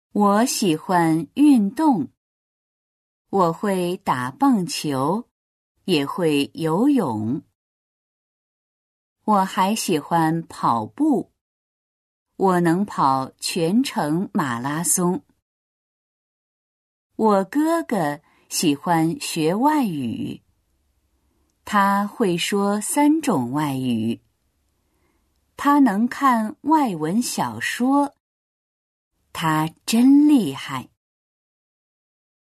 我喜欢运动，我会打棒球，也会游泳。我还喜欢跑步，我能跑全程马拉松。我哥哥喜欢学外语，他会说3种外语。他能看外文小说，他真厉害。